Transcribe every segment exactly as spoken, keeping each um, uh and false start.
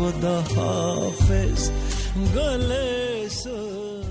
خدا حافظ گل سوره.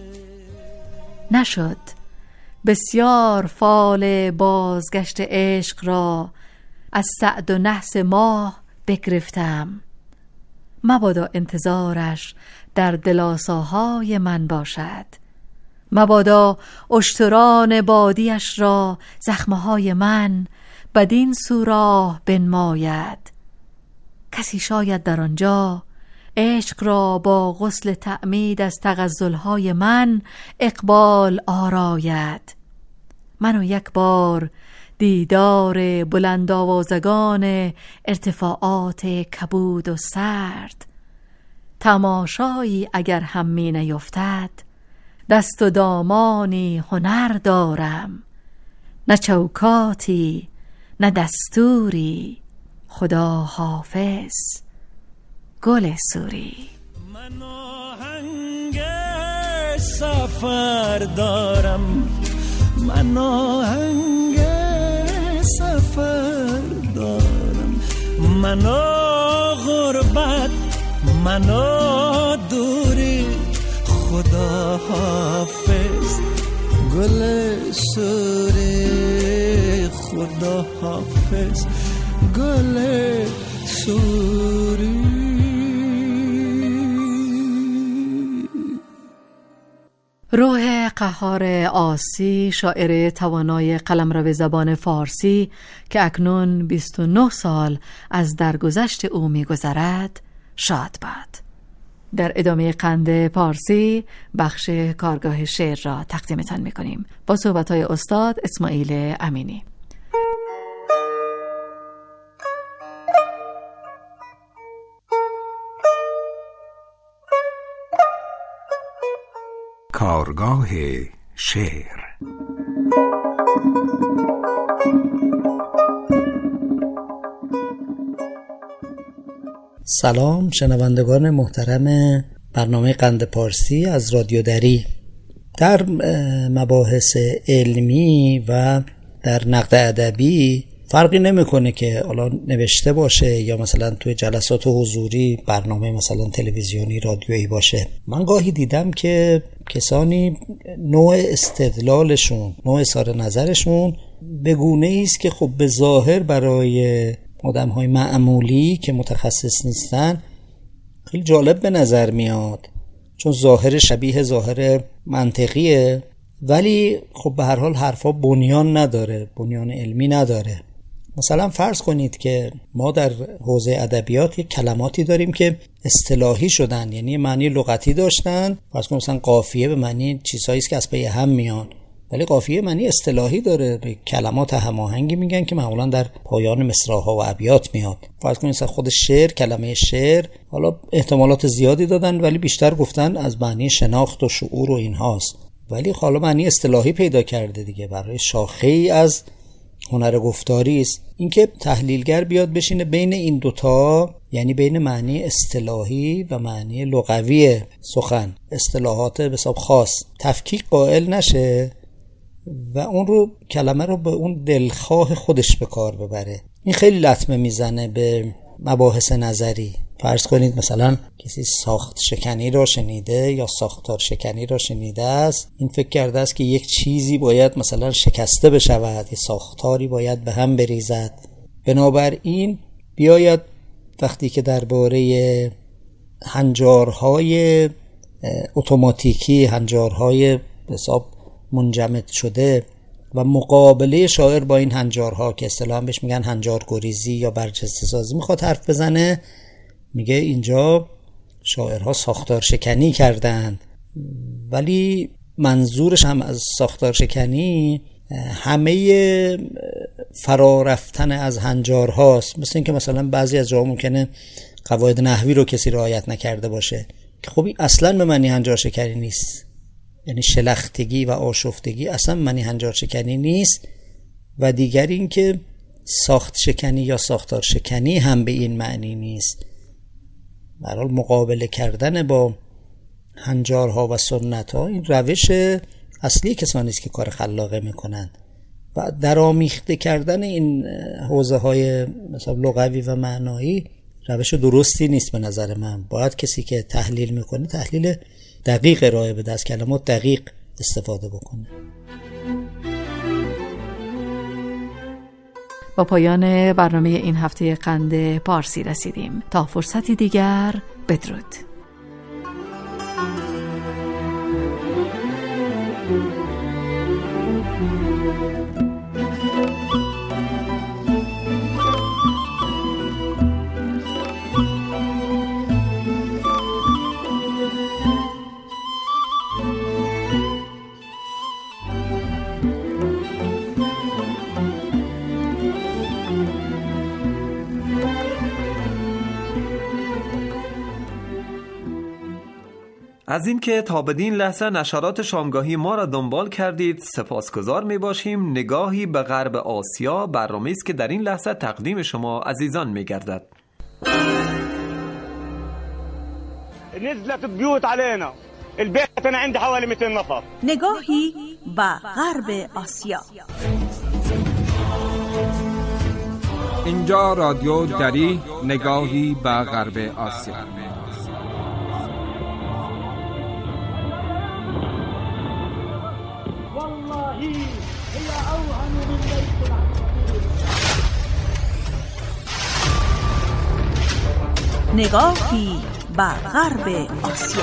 نشد بسیار فال بازگشت عشق را از سعد و نحس ماه بگرفتم. مبادا انتظارش در دلاساهای من باشد، مبادا اشتران بادیش را زخمهای من بدین سوراه بنماید. کسی شاید در آنجا عشق را با غسل تعمید از تغزلهای من اقبال آراید. من و یک بار دیدار بلند آوازگان ارتفاعات کبود و سرد، تماشایی اگر هم می نیفتد دست و دامانی هنر دارم، نه چوکاتی نه دستوری، خدا حافظ گل سوری. من آهنگ سفر دارم، من آهنگ سفر دارم، من غربت، من دوری، خدا حافظ گل سوری، خدا حافظ گل سوری. روح قهار عاصی، شاعر توانای قلمرو زبان فارسی که اکنون بیست و نه سال از درگذشت او می‌گذرد، شاد باد. در ادامه قند پارسی بخش کارگاه شعر را تقدیمتان می‌کنیم با صحبت‌های استاد اسماعیل امینی. کارگاه شعر. سلام شنوندگان محترم برنامه قند پارسی از رادیو دری. در مباحث علمی و در نقد ادبی فرقی نمیکنه که حالا نوشته باشه یا مثلا توی جلسات حضوری، برنامه مثلا تلویزیونی، رادیویی باشه. من گاهی دیدم که کسانی نوع استدلالشون، نوع اظهار نظرشون به گونه‌ای است که خب به ظاهر برای آدم‌های معمولی که متخصص نیستن خیلی جالب به نظر میاد، چون ظاهر شبیه ظاهر منطقیه، ولی خب به هر حال حرفا بنیان نداره، بنیان علمی نداره. مثلا فرض کنید که ما در حوزه ادبیات یک کلماتی داریم که اصطلاحی شدن، یعنی معنی لغتی داشتن. فرض کنید مثلا قافیه به معنی چیزهایی است که از پی هم میان، ولی قافیه معنی اصطلاحی داره، به کلمات هماهنگی میگن که معمولا در پایان مصرع‌ها و ابیات میاد. فرض کنید مثلا خود شعر، کلمه شعر، حالا احتمالات زیادی دادن ولی بیشتر گفتن از معنی شناخت و شعور و اینهاست، ولی حالا معنی اصطلاحی پیدا کرده دیگه، برای شاخه‌ای از هنر گفتاری است. اینکه تحلیلگر بیاد بشینه بین این دوتا، یعنی بین معنی اصطلاحی و معنی لغوی سخن، اصطلاحات به حساب خاص، تفکیک قائل نشه و اون رو کلمه رو به اون دلخواه خودش به کار ببره، این خیلی لطمه میزنه به مباحث نظری. فرض کنید مثلا کسی ساخت شکنی را شنیده یا ساختار شکنی را شنیده است، این فکر کرده است که یک چیزی باید مثلا شکسته بشود، یک ساختاری باید به هم بریزد. بنابراین بیاید وقتی که درباره هنجارهای اتوماتیکی، هنجارهای حساب منجمد شده و مقابله شاعر با این هنجارها که اصطلاحاً بهش میگن هنجار گریزی یا برجسته سازی میخواد حرف بزنه، میگه اینجا شاعرها ساختار شکنی کردند، ولی منظورش هم از ساختار شکنی همه فرا رفتن از هنجار هاست. مثل این که مثلا بعضی از جاها ممکنه قواعد نحوی رو کسی رعایت نکرده باشه که خب این اصلا به معنی هنجار شکنی نیست، یعنی شلختگی و آشفتگی اصلا معنی هنجار شکنی نیست. و دیگر این که ساخت شکنی یا ساختار شکنی هم به این معنی نیست. به هر حال مقابله کردن با هنجارها و سنت‌ها این روش اصلی کسانی است که کار خلاقه میکنن و در آمیخته کردن این حوزه های مثلا لغوی و معنایی روش درستی نیست به نظر من. باید کسی که تحلیل میکنه تحلیل دقیق ارائه بده، از کلمات دقیق استفاده بکنه. با پایان برنامه این هفته قند پارسی رسیدیم. تا فرصتی دیگر، بدرود. از این که تا بدین لحظه نشرات شامگاهی ما را دنبال کردید سپاسگزار می باشیم. نگاهی به غرب آسیا برنامه‌ای است که در این لحظه تقدیم شما عزیزان می گردد. نزلت بیوت علينا البيت انا عندي حوالي مئتين نفر. نگاهی به غرب آسیا. اینجا رادیو دری، نگاهی به غرب آسیا. نگاهی به غرب آسیا.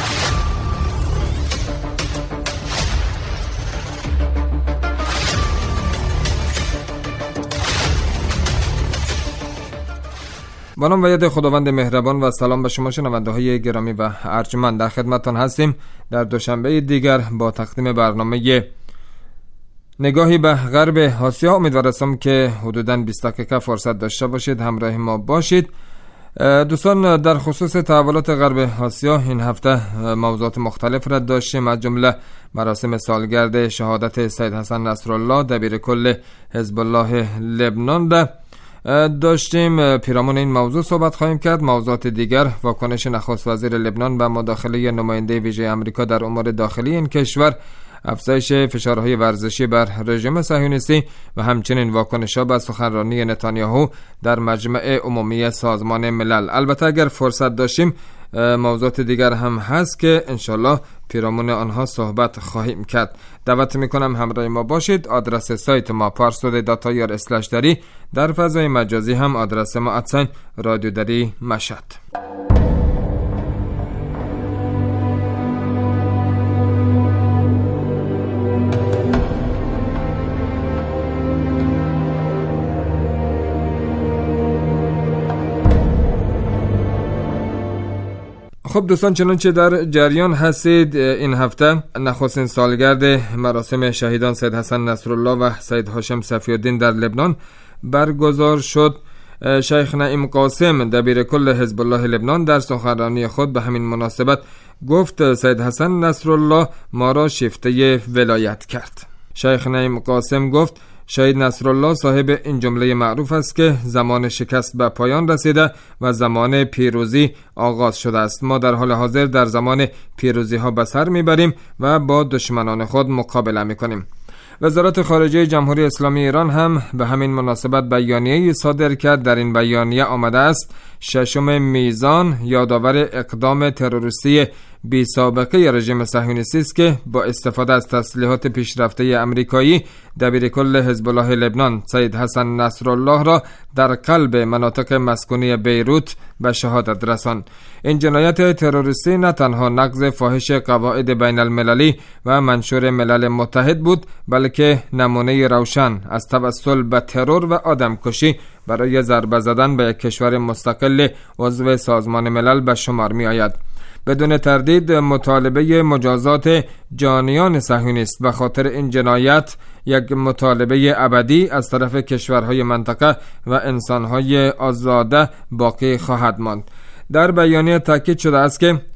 با نام و ید خداوند مهربان و سلام به شما شنونده های گرامی و ارجمند. در خدمتتان هستیم در دوشنبه دیگر با تقدیم برنامه نگاهی به غرب آسیا. امیدوارم که حدوداً بیست دقیقه فرصت داشته باشید، همراه ما باشید. دوستان، در خصوص تحولات غرب آسیا این هفته موضوعات مختلف را داشتیم، از جمله مراسم سالگرد شهادت سید حسن نصرالله دبیر کل حزب الله لبنان را داشتیم. پیرامون این موضوع صحبت خواهیم کرد. موضوعات دیگر: واکنش نخست وزیر لبنان به مداخله نماینده ویژه آمریکا در امور داخلی این کشور، افزایش فشارهای ورزشی بر رژیم صهیونیستی و همچنین واکنش‌ها به سخنرانی نتانیاهو در مجمع عمومی سازمان ملل. البته اگر فرصت داشتیم موضوعات دیگر هم هست که انشالله پیرامون آنها صحبت خواهیم کرد. دعوت میکنم همراه ما باشید. آدرس سایت ما پارسود دات آی آر اسلش دری، در فضای مجازی هم آدرس ما ادساین رادیو دری مشهد. خب دوستان، چنانچه در جریان هستید این هفته نخستین سالگرد مراسم شهیدان سید حسن نصرالله و سید هاشم صفی‌الدین در لبنان برگزار شد. شیخ نعیم قاسم دبیر کل حزب الله لبنان در سخنرانی خود به همین مناسبت گفت سید حسن نصرالله ما را شیفته ولایت کرد. شیخ نعیم قاسم گفت شهید نصرالله صاحب این جمله معروف است که زمان شکست به پایان رسیده و زمان پیروزی آغاز شده است. ما در حال حاضر در زمان پیروزی ها به سر میبریم و با دشمنان خود مقابله میکنیم. وزارت خارجه جمهوری اسلامی ایران هم به همین مناسبت بیانیه‌ای صادر کرد. در این بیانیه آمده است ششم میزان یادآور اقدام تروریستی بی سابقه رژیم صهیونیستی است که با استفاده از تسلیحات پیشرفته آمریکایی دبیر کل حزب الله لبنان سید حسن نصرالله را در قلب مناطق مسکونی بیروت به شهادت رساند. این جنایت تروریستی نه تنها نقض فاحش قواعد بین المللی و منشور ملل متحد بود، بلکه نمونه روشن از توسل به ترور و آدمکشی برای ضربه زدن به یک کشور مستقل عضو سازمان ملل به شمار می آید. بدون تردید مطالبه مجازات جانیان صهیونیست به خاطر این جنایت یک مطالبه ابدی از طرف کشورهای منطقه و انسانهای آزاده باقی خواهد ماند. در بیانیه تاکید شده است که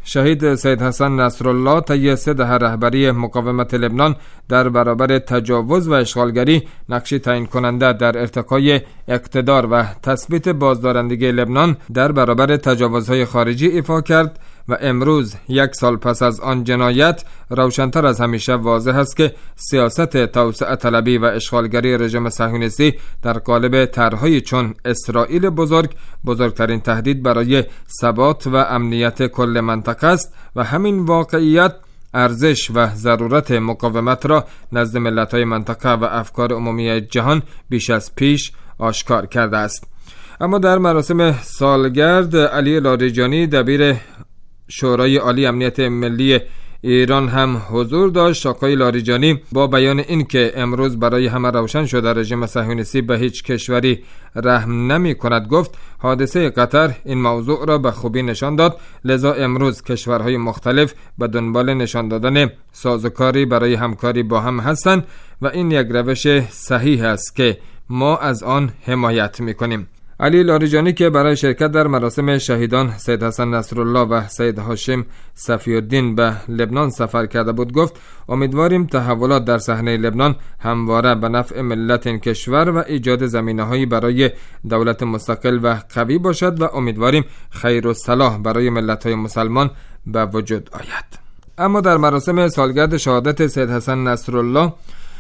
شهید سید حسن نصرالله طی سه دهه رهبری مقاومت لبنان در برابر تجاوز و اشغالگری نقشی تعیین کننده در ارتقای اقتدار و تثبیت بازدارندگی لبنان در برابر تجاوزهای خارجی ایفا کرد و امروز یک سال پس از آن جنایت روشن‌تر از همیشه واضح است که سیاست توسعه طلبی و اشغالگری رژیم صهیونیستی در قالب طرح‌هایی چون اسرائیل بزرگ بزرگترین تهدید برای ثبات و امنیت کل منطقه است و همین واقعیت ارزش و ضرورت مقاومت را نزد ملت‌های منطقه و افکار عمومی جهان بیش از پیش آشکار کرده است. اما در مراسم سالگرد علی لاریجانی دبیر شورای عالی امنیت ملی ایران هم حضور داشت. آقای لاریجانی با بیان این که امروز برای همه روشن شده رژیم صهیونیستی به هیچ کشوری رحم نمی کند گفت حادثه قطر این موضوع را به خوبی نشان داد، لذا امروز کشورهای مختلف به دنبال نشان دادن سازوکاری برای همکاری با هم هستند و این یک روش صحیح است که ما از آن حمایت می کنیم. علی لاریجانی که برای شرکت در مراسم شهیدان سید حسن نصرالله و سید هاشم صفی الدین به لبنان سفر کرده بود گفت امیدواریم تحولات در صحنه لبنان همواره به نفع ملت این کشور و ایجاد زمینه‌هایی برای دولت مستقل و قوی باشد و امیدواریم خیر و صلاح برای ملت‌های مسلمان به وجود آید. اما در مراسم سالگرد شهادت سید حسن نصرالله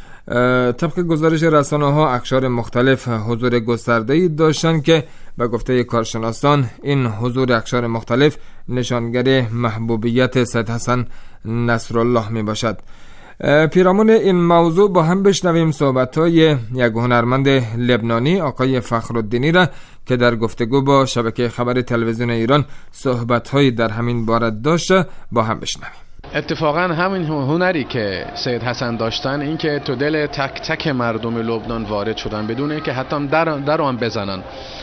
طبق گزارش رسانه‌ها اقشار مختلف حضور گسترده‌ای داشتند که به گفته کارشناسان این حضور اقشار مختلف نشانگر محبوبیت سید حسن نصرالله می باشد. پیرامون این موضوع با هم بشنویم صحبت‌های یک هنرمند لبنانی آقای فخرالدینی را که در گفتگو با شبکه خبر تلویزیون ایران صحبت‌هایی در همین باره داشته. با هم بشنویم. اتفاقا همین هنری که سید حسن داشتن این که تو دل تک تک مردم لبنان وارد شدن بدون اینکه حتی در در آن بزنن.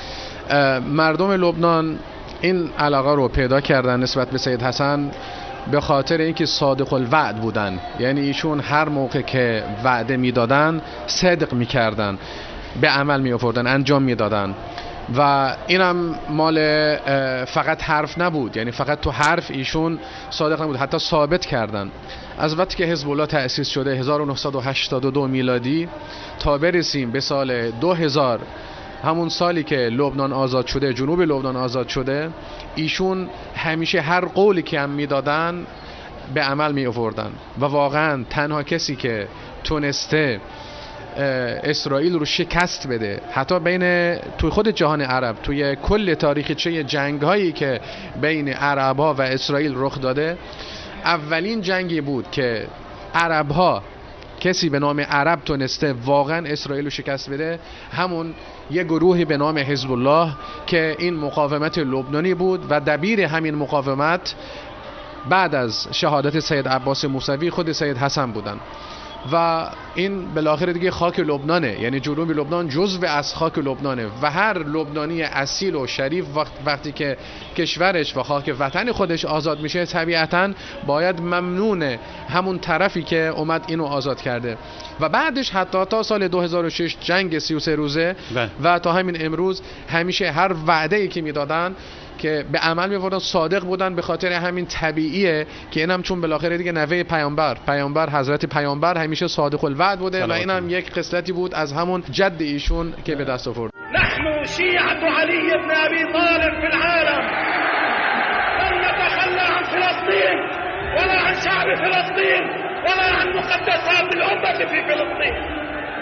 مردم لبنان این علاقه رو پیدا کردن نسبت به سید حسن به خاطر اینکه صادق الوعد بودن، یعنی ایشون هر موقع که وعده میدادن صدق میکردن، به عمل میآوردن، انجام میدادن و اینم مال فقط حرف نبود، یعنی فقط تو حرف ایشون صادق نبود، حتی ثابت کردن. از وقتی که حزب الله تأسیس شده هزار و نهصد و هشتاد و دو میلادی تا برسیم به سال دو هزار، همون سالی که لبنان آزاد شده، جنوب لبنان آزاد شده، ایشون همیشه هر قولی که هم میدادن به عمل می آوردن و واقعا تنها کسی که تونسته اسرائیل رو شکست بده حتی بین توی خود جهان عرب، توی کل تاریخچه جنگ هایی که بین عرب ها و اسرائیل رخ داده، اولین جنگی بود که عرب ها کسی به نام عرب تونسته واقعا اسرائیل رو شکست بده، همون یه گروهی به نام حزب الله که این مقاومت لبنانی بود و دبیر همین مقاومت بعد از شهادت سید عباس موسوی خود سید حسن بودن و این بالاخره دیگه خاک لبنانه، یعنی جنوب لبنان جزو از خاک لبنانه و هر لبنانی اصیل و شریف وقت وقتی که کشورش و خاک وطن خودش آزاد میشه طبیعتاً باید ممنون همون طرفی که اومد اینو آزاد کرده و بعدش حتی تا سال دو هزار و شش جنگ سی و سه روزه ده. و تا همین امروز همیشه هر وعده‌ای که میدادن که به عمل می‌آوردن، صادق بودن، به خاطر همین طبیعیه که اینم چون بالاخره دیگه نوه پیامبر پیامبر حضرت پیامبر همیشه صادق الوعد بوده و اینم یک خصلتی بود از همون جد ایشون که به دست آورد. نحن شیعة علی بن ابی طالب في العالم لن نتخلى عن فلسطین ولا عن شعب فلسطین ولا عن مقدسات الامة في فلسطین.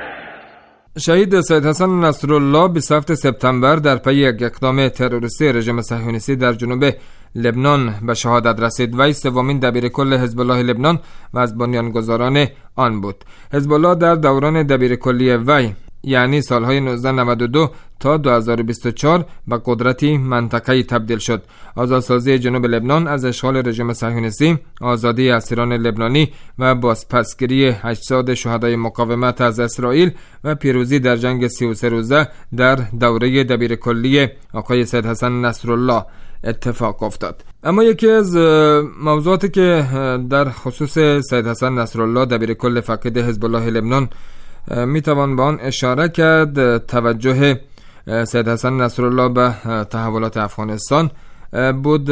شهید سید حسن نصرالله بیست و هفتم سپتامبر در پی یک اقدام تروریستی رژیم صهیونیستی در جنوب لبنان به شهادت رسید. وی سومین دبیرکل حزب الله لبنان و از بنیانگذاران آن بود. حزب الله در دوران دبیرکلی وی یعنی سالهای نوزده نود و دو تا دو هزار و بیست و چهار به قدرتی منطقه‌ای تبدیل شد. آزادسازی جنوب لبنان از اشغال رژیم صهیونیستی، آزادی اسیران لبنانی و بازپسگیری هشتصد شهدای مقاومت از اسرائیل و پیروزی در جنگ سی و سه روزه در دوره دبیرکلی آقای سید حسن نصرالله اتفاق افتاد. اما یکی از موضوعاتی که در خصوص سید حسن نصرالله دبیرکل فقید حزب الله لبنان می توان به آن اشاره کرد توجه سید حسن نصرالله به تحولات افغانستان بود.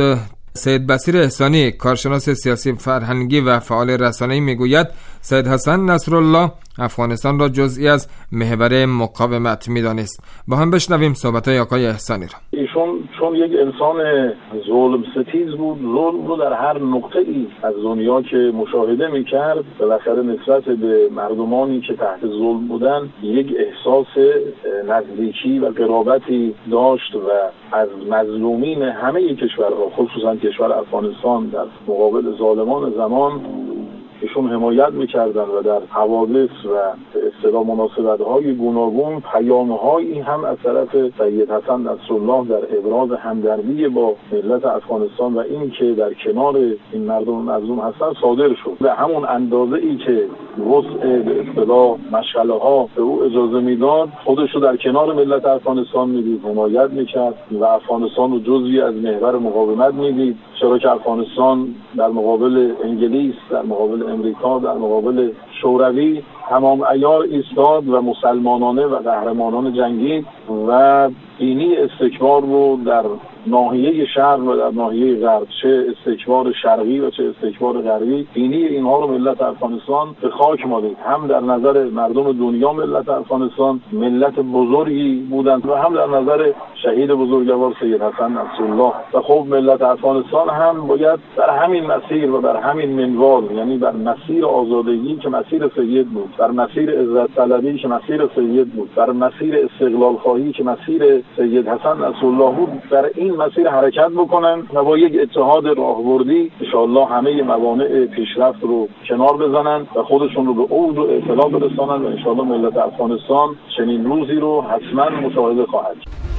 سید بصیر احسانی، کارشناس سیاسی فرهنگی و فعال رسانه‌ای میگوید سید حسن نصرالله افغانستان را جزئی از محور مقاومت می‌دانست. با هم بشنویم صحبت‌های آقای احسانی را. ایشون چون یک انسان ظلم ستیز بود، ظلم رو در هر نقطه‌ای از دنیا که مشاهده می‌کرد، بالاخره نسبت به مردمانی که تحت ظلم بودن یک احساس نزدیکی و قرابتی داشت و از مظلومین همه کشورها، خصوصا کشور افغانستان، در مقابل ظالمان زمان ایشون حمایت می‌کردن و در حوادث و اصطلاح مناسبت‌های گوناگون پیام‌هایی هم از طرف سید حسن نصرالله در ابراز همدردی با ملت افغانستان و این که در کنار این مردم مظلوم هستن صادر شد. به همون اندازه‌ای که وسع به اصطلاح مشغله‌ها به او اجازه میداد، خودش رو در کنار ملت افغانستان میدید، حمایت می‌کرد و افغانستان رو جزئی از محور مقاومت میدید. چرا که افغانستان در مقابل انگلیس، در مقابل امریکا، در مقابل شوروی تمام عیار ایستاد و مسلمانانه و قهرمانان جنگید و دینی استکبار رو در ناحیه شرق و در ناحیه غرب، چه استکبار شرقی و چه استکبار غربی، دینی اینها رو ملت افغانستان به خاک مالید. هم در نظر مردم دنیا ملت افغانستان ملت بزرگی بودند و هم در نظر شهید بزرگوار سید حسن نصرالله. و خب ملت افغانستان هم باید بر همین مسیر و بر همین منوال، یعنی بر مسیر آزادگی که مسیر سید بود، بر مسیر عزت طلبی که مسیر سید بود، بر مسیر استقلال خواهی که مسیر سید حسن نصرالله بود، در این مسیر حرکت بکنن و با یک اتحاد راهبردی ان شاءالله همه موانع پیشرفت رو کنار بزنن و خودشون رو به اوج و اطلاع برسانن و ان شاءالله ملت افغانستان چنین روزی رو حتما مشاهده خواهد.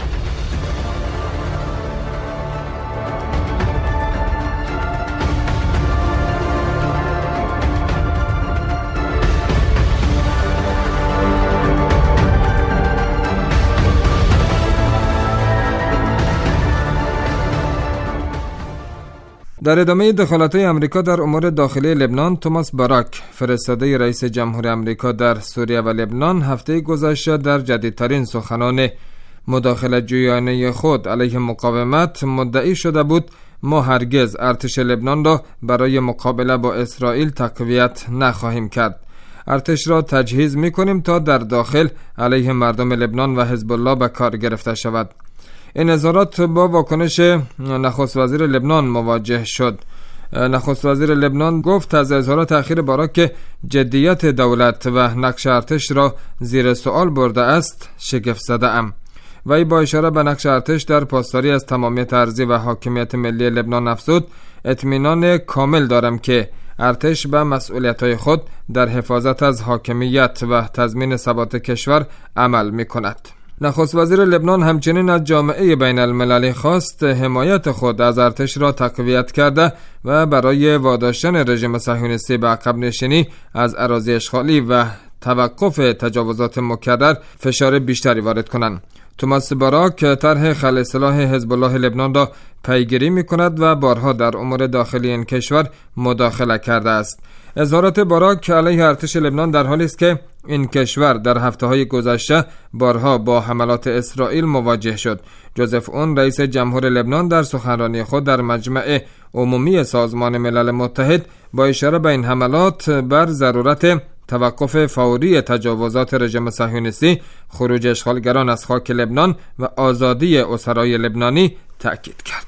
در ادامه دخالت‌های آمریکا در امور داخلی لبنان، توماس باراک، فرستاده رئیس جمهور آمریکا در سوریه و لبنان، هفته گذشته در جدیدترین سخنان مداخلت جویانه خود علیه مقاومت مدعی شده بود ما هرگز ارتش لبنان را برای مقابله با اسرائیل تقویت نخواهیم کرد. ارتش را تجهیز می‌کنیم تا در داخل علیه مردم لبنان و حزب الله به کار گرفته شود. این اظهارات با واکنش نخست وزیر لبنان مواجه شد. نخست وزیر لبنان گفت از اظهارات اخیر باراک که جدیت دولت و نقش ارتش را زیر سوال برده است شگفت زده ام. وی با اشاره به نقش ارتش در پاسداری از تمامیت ارضی و حاکمیت ملی لبنان افزود اطمینان کامل دارم که ارتش به مسئولیت‌های خود در حفاظت از حاکمیت و تضمین ثبات کشور عمل می‌کند. نخست وزیر لبنان همچنین از جامعه بین المللی خواست حمایت خود از ارتش را تقویت کرده و برای واداشتن رژیم صهیونیستی به عقب نشینی از اراضی اشغالی و توقف تجاوزات مکرر فشار بیشتری وارد کنند. توماس باراک طرح خلع سلاح حزب الله لبنان را پیگیری می‌کند و بارها در امور داخلی این کشور مداخله کرده است. اظهارات باراک علیه ارتش لبنان در حالی است که این کشور در هفته‌های گذشته بارها با حملات اسرائیل مواجه شد. جوزف اون، رئیس جمهور لبنان، در سخنرانی خود در مجمع عمومی سازمان ملل متحد با اشاره به این حملات بر ضرورت توقف فوری تجاوزات رژیم صهیونیستی، خروج اشغالگران از خاک لبنان و آزادی اسرای لبنانی تأکید کرد.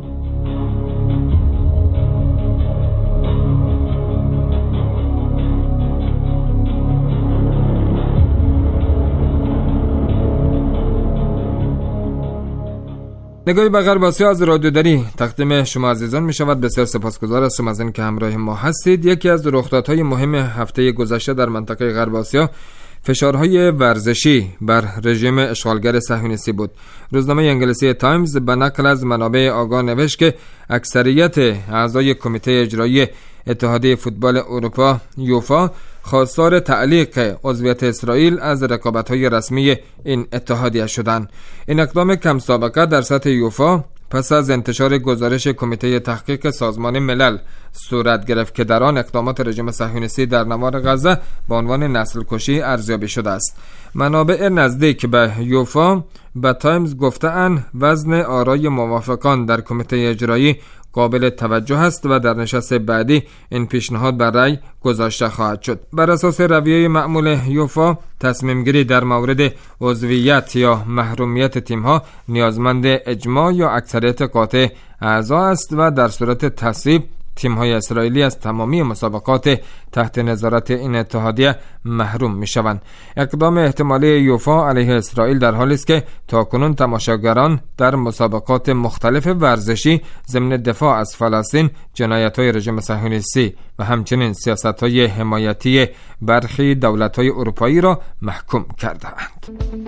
نگاهی به غرب آسیا از رادیو دری تقدیم شما عزیزان می شود. بسیار سپاسگزار هستم از اینکه همراه ما هستید. یکی از رخدادهای مهم هفته گذشته در منطقه غرب آسیا فشارهای ورزشی بر رژیم اشغالگر صهیونیستی بود. روزنامه انگلیسی تایمز به نقل از منابع آگاه نوشت که اکثریت اعضای کمیته اجرایی اتحادیه فوتبال اروپا یوفا خواستار تعلیق عضویت اسرائیل از رقابت‌های رسمی این اتحادیه شدند. این اقدام کم سابقه در سطح یوفا پس از انتشار گزارش کمیته تحقیق سازمان ملل صورت گرفت که در آن اقدامات رژیم صهیونیستی در نوار غزه با عنوان نسل کشی ارزیابی شده است. منابع نزدیک به یوفا به تایمز گفته‌اند وزن آرای موافقان در کمیته اجرایی قابل توجه است و در نشست بعدی این پیشنهاد بر رأی گذاشته خواهد شد. بر اساس رویه معمول یوفا، تصمیم گیری در مورد عضویت یا محرومیت تیم‌ها نیازمند اجماع یا اکثریت قاطع اعضا است و در صورت تصویب تیم‌های اسرائیلی از تمامی مسابقات تحت نظارت این اتحادیه محروم می‌شوند. اقدام احتمالی یوفا علیه اسرائیل در حالی است که تاکنون تماشاگران در مسابقات مختلف ورزشی ضمن دفاع از فلسطین جنایت‌های رژیم صهیونیستی و همچنین سیاست‌های حمایتی برخی دولت‌های اروپایی را محکوم کرده‌اند.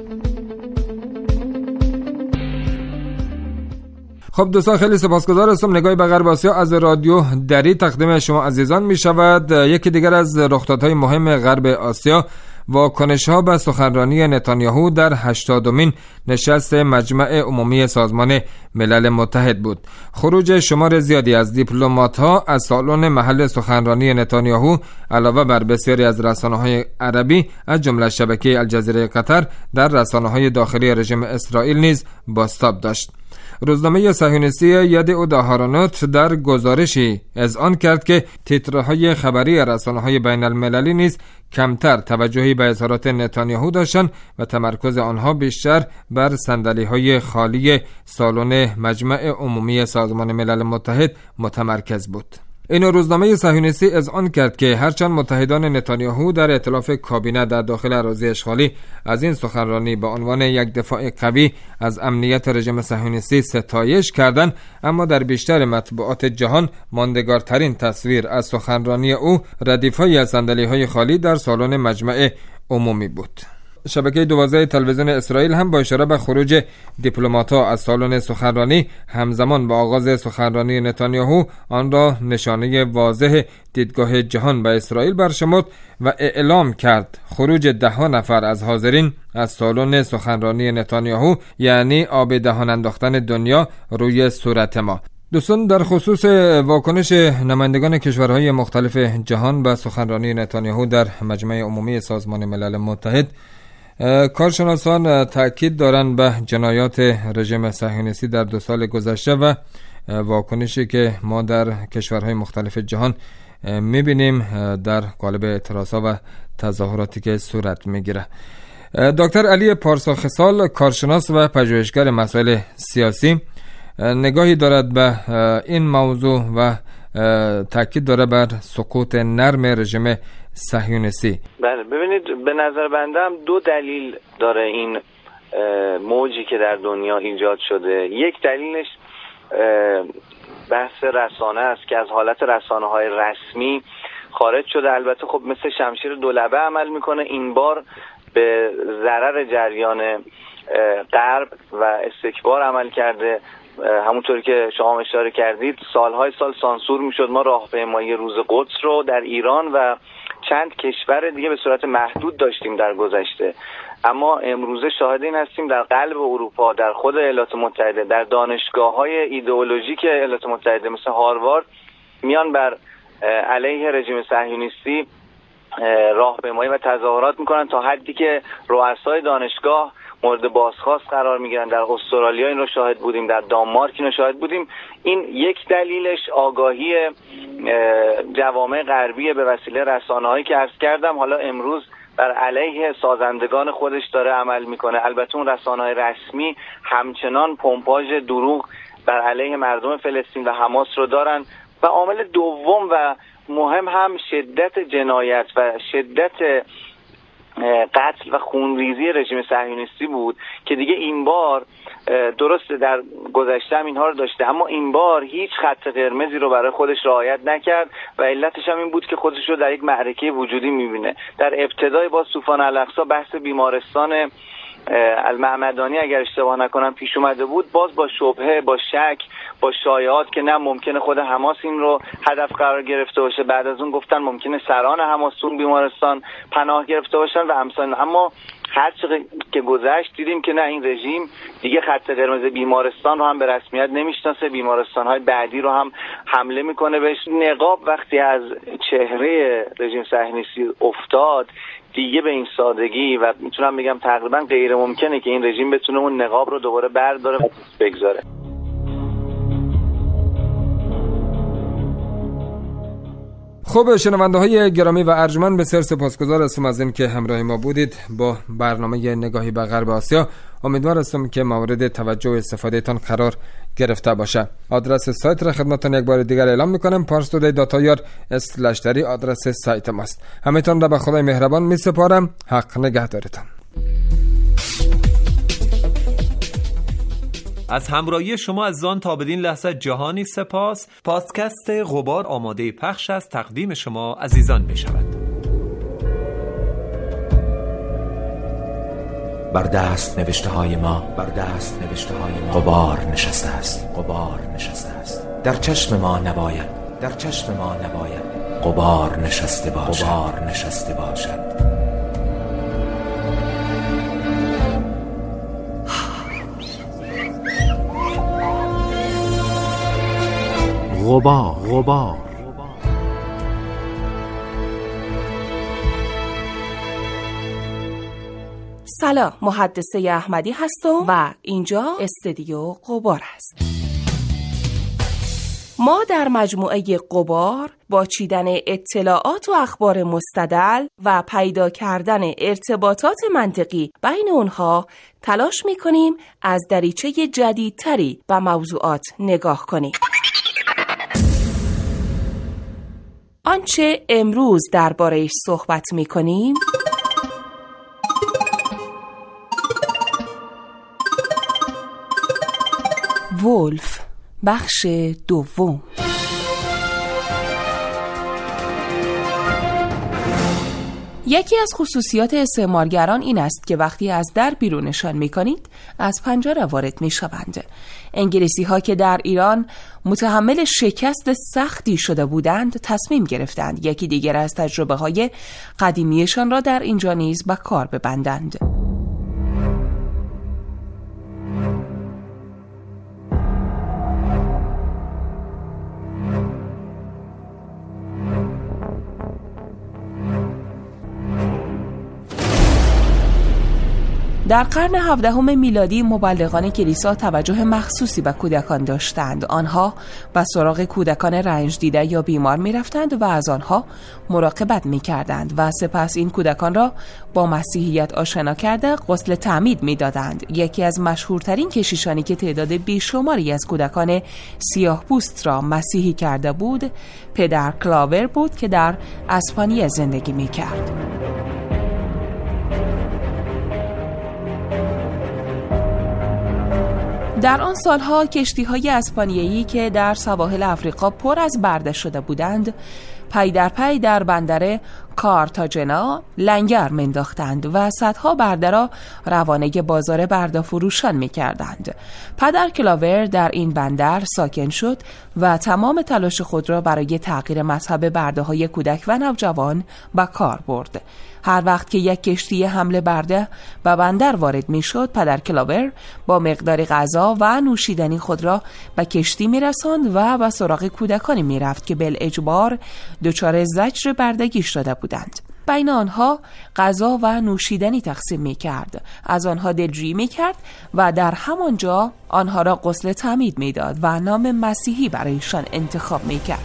خب دوستان، خیلی سپاسگزار هستم. نگاهی به غرب آسیا از رادیو دری تقدیم شما عزیزان می شود. یکی دیگر از رخدادهای مهم غرب آسیا واکنش‌ها به سخنرانی نتانیاهو در هشتادمین نشست مجمع عمومی سازمان ملل متحد بود. خروج شمار زیادی از دیپلمات‌ها از سالن محل سخنرانی نتانیاهو علاوه بر بسیاری از رسانه‌های عربی از جمله شبکه الجزیره قطر در رسانه‌های داخلی رژیم اسرائیل نیز بازتاب داشت. روزنامه صهیونیستی یدعو دهارانوت در گزارشی اذعان کرد که تیترهای خبری رسانه‌های بین المللی نیز کمتر توجهی به اظهارات نتانیاهو داشتند و تمرکز آنها بیشتر بر صندلی‌های خالی سالن مجمع عمومی سازمان ملل متحد متمرکز بود. این روزنامه صهیونیستی اذعان کرد که هرچند متحدان نتانیاهو در ائتلاف کابینه در داخل اراضی اشغالی از این سخنرانی به عنوان یک دفاع قوی از امنیت رژیم صهیونیستی ستایش کردند، اما در بیشتر مطبوعات جهان ماندگارترین تصویر از سخنرانی او ردیف‌های از صندلی‌های خالی در سالن مجمع عمومی بود. شبکه دوازده تلویزیون اسرائیل هم با اشاره به خروج دیپلمات‌ها از سالن سخنرانی همزمان با آغاز سخنرانی نتانیاهو آن را نشانه واضح دیدگاه جهان به اسرائیل برشمرد و اعلام کرد خروج ده ها نفر از حاضرین از سالن سخنرانی نتانیاهو یعنی آب دهان انداختن دنیا روی صورت ما. دوستان، در خصوص واکنش نمایندگان کشورهای مختلف جهان به سخنرانی نتانیاهو در مجمع عمومی سازمان ملل متحد، کارشناسان تأکید دارند به جنایات رژیم صهیونیستی در دو سال گذشته و واکنشی که ما در کشورهای مختلف جهان میبینیم در قالب اعتراضها و تظاهراتی که صورت میگیره. دکتر علی پارساخصال، کارشناس و پژوهشگر مسائل سیاسی، نگاهی دارد به این موضوع و تاکید داره بر سقوط نرم رژیم صهیونیستی. بله، ببینید به نظر بندم دو دلیل داره این موجی که در دنیا ایجاد شده. یک دلیلش بحث رسانه است که از حالت رسانه های رسمی خارج شده. البته خب مثل شمشیر دولبه عمل میکنه. این بار به ضرر جریان غرب و استکبار عمل کرده. همونطوری که شما اشاره کردید سالهای سال سانسور میشد. ما راهپیمایی روز قدس رو در ایران و چند کشور دیگه به صورت محدود داشتیم در گذشته، اما امروزه شاهد این هستیم در قلب اروپا، در خود ایالات متحده، در دانشگاه‌های ایدئولوژیک ایالات متحده مثل هاروارد میان بر علیه رژیم صهیونیستی راهپیمایی و تظاهرات میکنن تا حدی که رؤسای دانشگاه مورد بازخواست قرار میگیرن. در استرالیا این رو شاهد بودیم، در دانمارک این رو شاهد بودیم. این یک دلیلش آگاهی جوامع غربی به وسیله رسانه‌هایی که عرض کردم حالا امروز بر علیه سازندگان خودش داره عمل میکنه. البته اون رسانه‌های رسمی همچنان پمپاژ دروغ بر علیه مردم فلسطین و حماس رو دارن. و عامل دوم و مهم هم شدت جنایت و شدت قتل و خونریزی رژیم صهیونیستی بود که دیگه این بار درست در گذشته هم اینها رو داشته، اما این بار هیچ خط قرمزی رو برای خودش رعایت نکرد و علتش هم این بود که خودش رو در یک معرکه وجودی میبینه. در ابتدای با طوفان الاقصی بحث بیمارستان المعمدانی اگر اشتباه نکنم پیش اومده بود، باز با شبهه، با شک، با شایعات که نه ممکنه خود حماس این رو هدف قرار گرفته باشه. بعد از اون گفتن ممکنه سران حماس اون بیمارستان پناه گرفته باشن و امثال. اما هر چقدر که گذشت دیدیم که نه، این رژیم دیگه خط قرمز بیمارستان رو هم به رسمیت نمیشناسه، بیمارستان‌های بعدی رو هم حمله میکنه بهش. نقاب وقتی از چهره رژیم صهیونیستی افتاد دیگه به این سادگی و میتونم بگم تقریبا غیر ممکنه که این رژیم بتونه اون نقاب رو دوباره برداره و بگذاره. خب شنونده های گرامی و ارجمند، بسیار سپاسگزار هستم از این که همراه ما بودید با برنامه نگاهی به غرب آسیا. امیدوار هستم که مورد توجه و استفاده تان قرار گرفته باشه. آدرس سایت را خدمتتان یک بار دیگر اعلام میکنم: پارس تودی دات آی آر اسلش دری آدرس سایت ماست. همتون را به خدای مهربان می سپارم. حق نگهدارتان. از همراهی شما از آن تا بدین لحظه جهانی سپاس. پادکست غبار آماده پخش از تقدیم شما عزیزان می شود. بر دست نوشته های ما بر دست نوشته های ما غبار نشسته است غبار نشسته است در چشم ما نباید در چشم ما نباید غبار نشسته باشد غبار نشسته باشد غبار غبار سلام، محدثه احمدی هستم و اینجا استودیو غبار است. ما در مجموعه غبار با چیدن اطلاعات و اخبار مستدل و پیدا کردن ارتباطات منطقی بین اونها تلاش می‌کنیم از دریچه جدیدتری به موضوعات نگاه کنیم. آنچه امروز درباره‌اش صحبت می‌کنیم ولف، بخش دوم. یکی از خصوصیات استعمارگران این است که وقتی از در بیرونشان می‌کنید از پنجره وارد می‌شوند. انگلیسی ها که در ایران متحمل شکست سختی شده بودند تصمیم گرفتند یکی دیگر از تجربه های قدیمیشان را در اینجا نیز به کار ببندند. در قرن هفدهم میلادی مبلغان کلیسا توجه مخصوصی به کودکان داشتند. آنها به سراغ کودکان رنج دیده یا بیمار می رفتند و از آنها مراقبت می کردند و سپس این کودکان را با مسیحیت آشنا کرده غسل تعمید می دادند. یکی از مشهورترین کشیشانی که تعداد بیشماری از کودکان سیاه پوست را مسیحی کرده بود پدر کلاور بود که در اسپانیا زندگی می کرد. در آن سالها کشتی‌های اسپانیایی که در سواحل آفریقا پر از برده شده بودند پی در پی در بندر کارتاژنا لنگر منداختند و صدها برده را روانه بازار برده فروشان می کردند. پدر کلاور در این بندر ساکن شد و تمام تلاش خود را برای تغییر مذهب برده های کودک و نوجوان به کار برد. هر وقت که یک کشتی حمل برده به بندر وارد می شد پدر کلاور با مقدار غذا و نوشیدنی خود را به کشتی می رساند و به سراغ کودکانی می رفت که بالاجبار دچار زجر بردگی شده بودند. بین آنها غذا و نوشیدنی تقسیم می کرد، از آنها دلجویی می کرد و در همانجا آنها را غسل تعمید می داد و نام مسیحی برایشان انتخاب می کرد.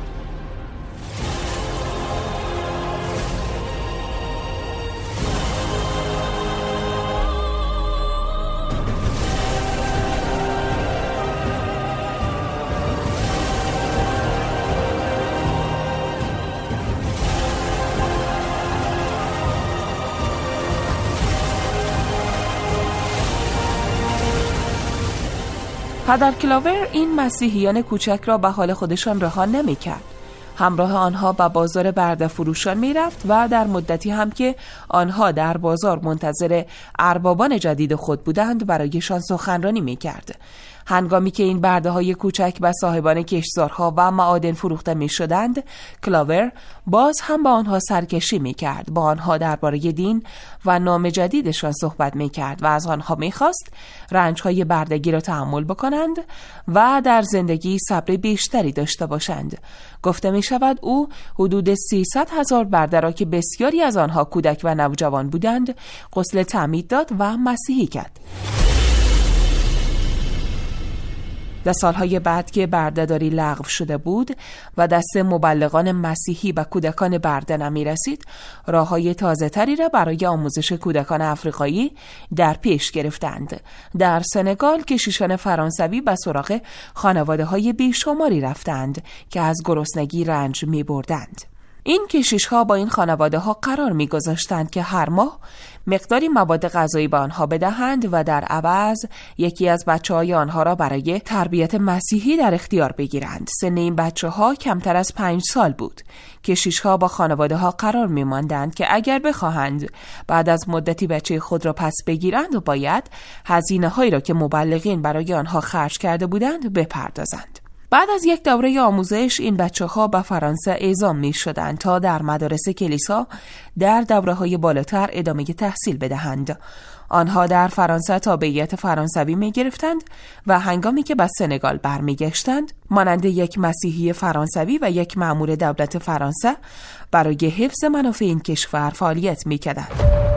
پدر کلاور این مسیحیان کوچک را به حال خودشان رها نمی کرد. همراه آنها به بازار برده فروشان می رفت و در مدتی هم که آنها در بازار منتظر اربابان جدید خود بودند برایشان سخنرانی می کرد. هنگامی که این برده‌های کوچک به صاحبان کشتزارها و معادن فروخته می‌شدند، کلاور باز هم با آنها سرکشی می‌کرد، با آنها درباره دین و نام جدیدشان صحبت می‌کرد و از آنها می‌خواست رنج‌های بردگی را تحمل بکنند و در زندگی صبر بیشتری داشته باشند. گفته می‌شود او حدود سیصد هزار برده را که بسیاری از آنها کودک و نوجوان بودند، غسل تعمید داد و مسیحی کرد. در سالهای بعد که بردهداری لغو شده بود و دست مبلغان مسیحی به کودکان برده نمی رسید، راه‌های تازه‌تری را برای آموزش کودکان آفریقایی در پیش گرفتند. در سنگال کشیشان فرانسوی به سراغ خانواده‌های بیشماری رفتند که از گرسنگی رنج می بردند. این کشیش‌ها با این خانواده‌ها قرار می‌گذاشتند که هر ماه مقداری مواد غذایی به آنها بدهند و در عوض یکی از بچه‌های آنها را برای تربیت مسیحی در اختیار بگیرند. سن این بچه‌ها کمتر از پنج سال بود. کشیش‌ها با خانواده‌ها قرار می‌ماندند که اگر بخواهند بعد از مدتی بچه خود را پس بگیرند و باید هزینه‌هایی را که مبلغین برای آنها خرج کرده بودند بپردازند. بعد از یک دوره آموزش این بچه‌ها به فرانسه اعزام می‌شدند تا در مدارس کلیسا در دوره‌های بالاتر ادامه تحصیل بدهند. آنها در فرانسه تابعیت فرانسوی می‌گرفتند و هنگامی که به سنگال برمیگشتند مانند یک مسیحی فرانسوی و یک مأمور دولت فرانسه برای حفظ منافع این کشور فعالیت می‌کردند.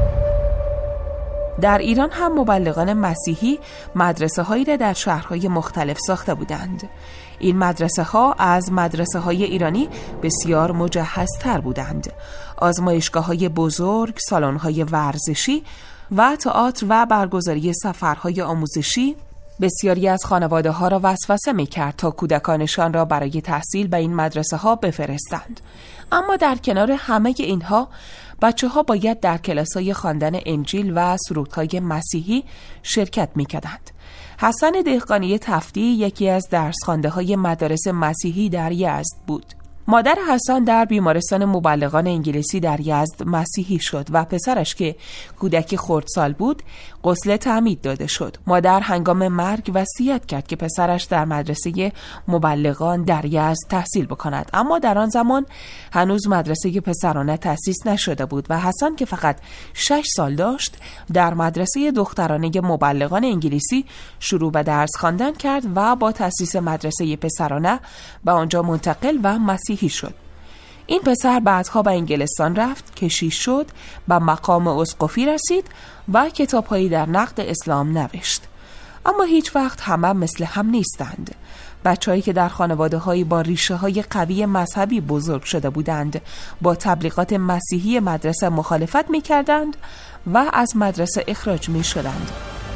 در ایران هم مبلغان مسیحی مدرسه هایی را در شهرهای مختلف ساخته بودند. این مدرسه ها از مدرسه های ایرانی بسیار مجهزتر بودند. آزمایشگاه های بزرگ، سالن های ورزشی و تئاتر و برگزاری سفرهای آموزشی بسیاری از خانواده ها را وسوسه می کرد تا کودکانشان را برای تحصیل به این مدرسه ها بفرستند. اما در کنار همه اینها بچه ها باید در کلاس های خواندن انجیل و سرودهای مسیحی شرکت می کردند. حسن دهقانی تفتی یکی از درسخوانده های مدارس مسیحی در یزد بود. مادر حسن در بیمارستان مبلغان انگلیسی در یزد مسیحی شد و پسرش که کودکی خردسال بود غسل تعمید داده شد. مادر هنگام مرگ وصیت کرد که پسرش در مدرسه مبلغان در یزد تحصیل بکند، اما در آن زمان هنوز مدرسه پسرانه تأسیس نشده بود و حسن که فقط شش سال داشت در مدرسه دخترانه مبلغان انگلیسی شروع به درس خواندن کرد و با تأسیس مدرسه پسرانه به آنجا منتقل و مسیحی شد. این پسر بعدها به انگلستان رفت، کشیش شد، به مقام اسقفی رسید و کتاب‌هایی در نقد اسلام نوشت. اما هیچ وقت همه مثل هم نیستند. بچه‌هایی که در خانواده‌های با ریشه‌های قوی مذهبی بزرگ شده بودند، با تبلیغات مسیحی مدرسه مخالفت می‌کردند و از مدرسه اخراج می‌شدند.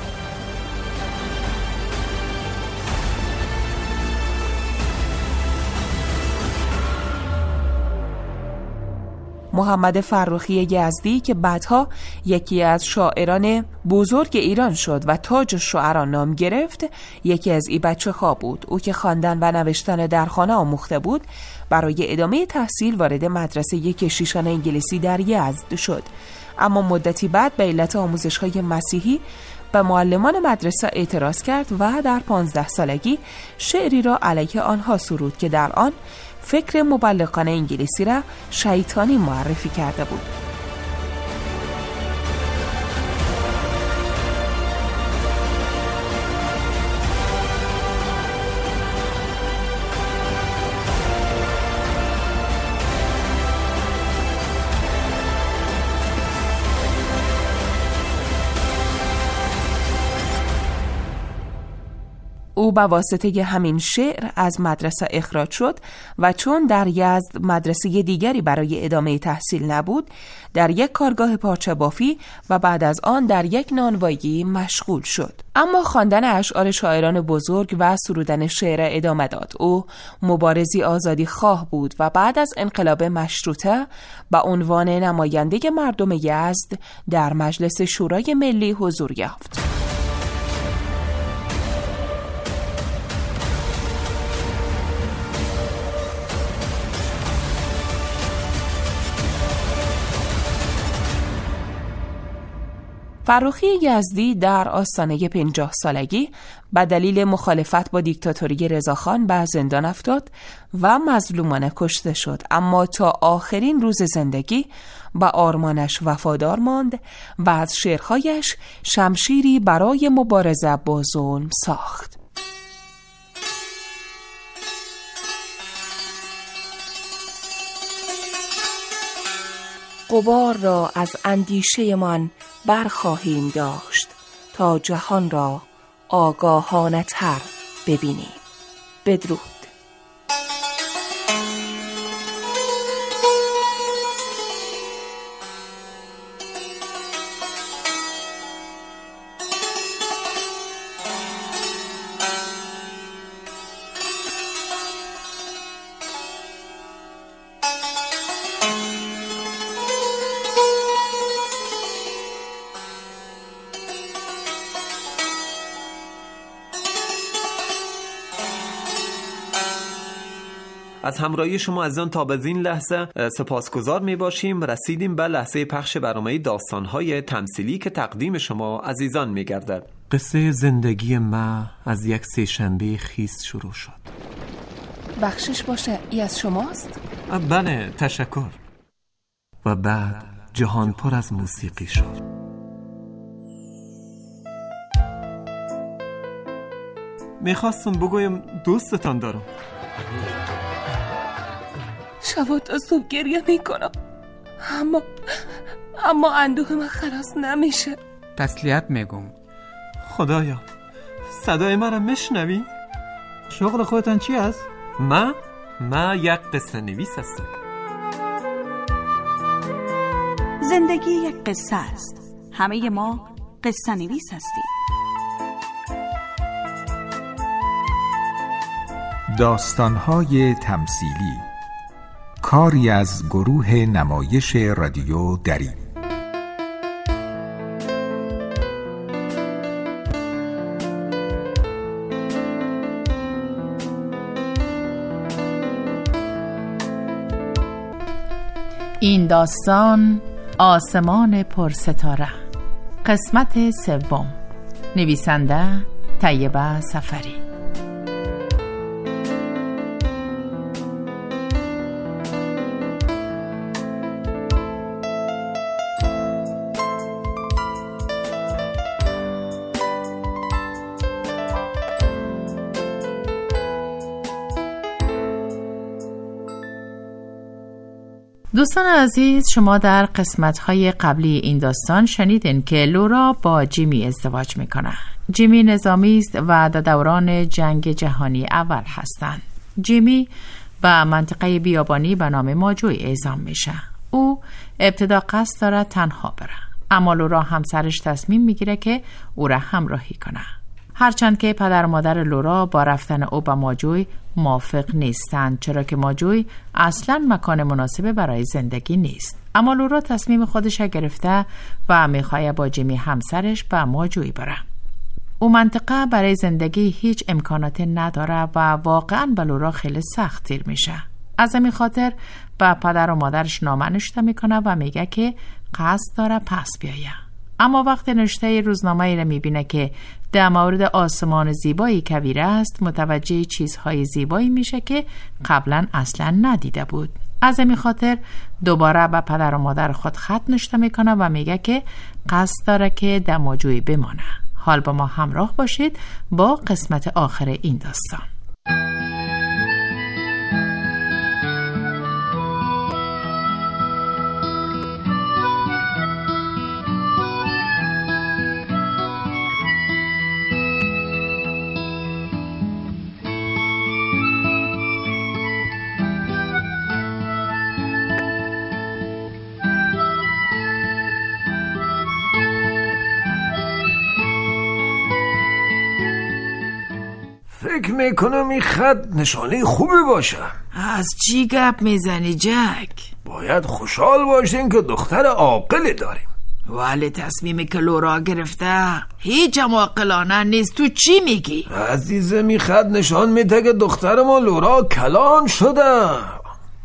محمد فرخی یزدی که بعدها یکی از شاعران بزرگ ایران شد و تاج الشعرا نام گرفت، یکی از این بچه‌ها بود. او که خواندن و نوشتن در خانه آموخته بود، برای ادامه تحصیل وارد مدرسه کشیشان انگلیسی در یزد شد. اما مدتی بعد به علت آموزش‌های مسیحی به معلمان مدرسه اعتراض کرد و در پانزده سالگی شعری را علیه آنها سرود که در آن فکر مبلغان انگلیسی را شیطانی معرفی کرده بود. او به واسطه همین شعر از مدرسه اخراج شد و چون در یزد مدرسه دیگری برای ادامه تحصیل نبود، در یک کارگاه پارچه بافی و بعد از آن در یک نانوایی مشغول شد. اما خواندن اشعار شاعران بزرگ و سرودن شعر ادامه داد. او مبارزی آزادی خواه بود و بعد از انقلاب مشروطه به عنوان نماینده مردم یزد در مجلس شورای ملی حضور یافت. فرخی یزدی در آستانه پنجاه سالگی به دلیل مخالفت با دیکتاتوری رضاخان به زندان افتاد و مظلومانه کشته شد، اما تا آخرین روز زندگی به آرمانش وفادار ماند و از شعرهایش شمشیری برای مبارزه با ظلم ساخت. غبار را از اندیشه من برخواهیم داشت تا جهان را آگاهانه تر ببینیم. بدرود. از همراهی شما از آن تا به این لحظه سپاسگزار می باشیم. رسیدیم به لحظه پخش برنامه داستان‌های تمثیلی که تقدیم شما عزیزان می گردد. قصه زندگی ما از یک سه شنبه خیس شروع شد. بخشش باشه، ای از شماست؟ بله، تشکر. و بعد جهان پر از موسیقی شد. میخواستم بگویم دوستتان دارم. شب تا صبح گریه میکنم، اما اما اندوه من خلاص نمیشه. تسلیت میگم. خدایا، صدای مرا میشنوی؟ شغل خودتان چی است؟ من؟ من یک قصه نویس هستم. زندگی یک قصه است. همه ما قصه نویس هستیم. داستان‌های تمثیلی، کاری از گروه نمایش رادیو دری. این داستان آسمان پرستاره، قسمت سوم. نویسنده طیبه سفری. دوستان عزیز، شما در قسمت‌های قبلی این داستان شنیدین که لورا با جیمی ازدواج میکنه. جیمی نظامی است و در دوران جنگ جهانی اول هستند. جیمی به منطقه بیابانی به نام ماجوی اعزام میشه. او ابتدا قصد داره تنها بره، اما لورا همسرش تصمیم میگیره که او را همراهی کنه. هرچند که پدر و مادر لورا با رفتن او به ماجوی موافق نیستند، چرا که ماجوی اصلا مکان مناسب برای زندگی نیست. اما لورا تصمیم خودش گرفته و میخواد با جیمی همسرش به ماجوی بره. او منطقه برای زندگی هیچ امکاناتی نداره و واقعا به لورا خیلی سخت تیر میشه. از همین خاطر به پدر و مادرش نامه نوشته میکنه و میگه که قصد داره پس بیایه. اما وقتی نوشته روزنامه‌ای را میبینه که در مورد آسمان زیبایی کویره است، متوجه چیزهای زیبایی میشه که قبلا اصلا ندیده بود. از همین خاطر دوباره به پدر و مادر خود خط نوشته میکنه و میگه که قصد داره که در ماجوی بمانه. حال با ما همراه باشید با قسمت آخر این داستان. فکر میکنم این خط نشانه خوبی باشه. از چی گپ میزنی جک؟ باید خوشحال باشین که دختر عاقلی داریم. ولی تصمیمی که لورا گرفته هیچ هم عاقلانه نیست. تو چی میگی؟ عزیزم این خط نشان میده که دختر ما لورا کلان شده.